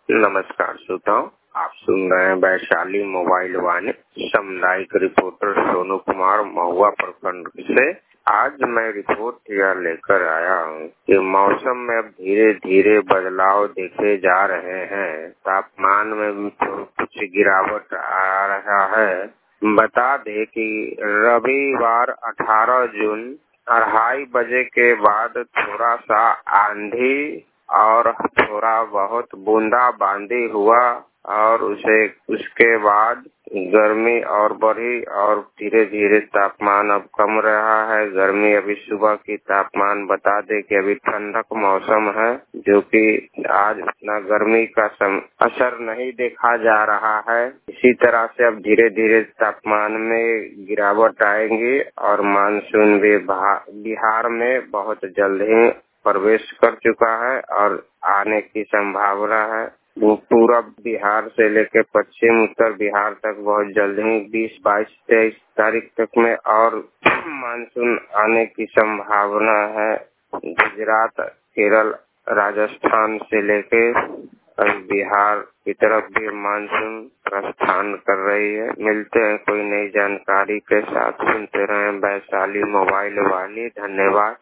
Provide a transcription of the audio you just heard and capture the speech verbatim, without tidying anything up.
नमस्कार श्रोताओं, आप सुन रहे हैं वैशाली मोबाइल वाणी। सामुदायिक रिपोर्टर सोनू कुमार महुआ प्रखंड से। आज मैं रिपोर्ट यह लेकर आया हूँ कि मौसम में अब धीरे धीरे बदलाव देखे जा रहे हैं। तापमान में भी कुछ गिरावट आ रहा है। बता दें कि रविवार अठारह जून अढ़ाई बजे के बाद थोड़ा सा आंधी और थोड़ा बहुत बूंदाबांदी हुआ और उसे उसके बाद गर्मी और बढ़ी और धीरे धीरे तापमान अब कम रहा है। गर्मी अभी सुबह की तापमान बता दे कि अभी ठंडक मौसम है, जो कि आज उतना गर्मी का सम, असर नहीं देखा जा रहा है। इसी तरह से अब धीरे धीरे तापमान में गिरावट आएगी और मानसून भी बिहार में बहुत जल्द ही प्रवेश कर चुका है और आने की संभावना है। वो पूरा बिहार से लेकर पश्चिम उत्तर बिहार तक बहुत जल्द ही बीस बाईस तेईस तारीख तक में और मानसून आने की संभावना है। गुजरात, केरल, राजस्थान से लेके बिहार की तरफ भी मानसून प्रस्थान कर रही है। मिलते हैं कोई नई जानकारी के साथ। सुनते रहें वैशाली मोबाइल वाली। धन्यवाद।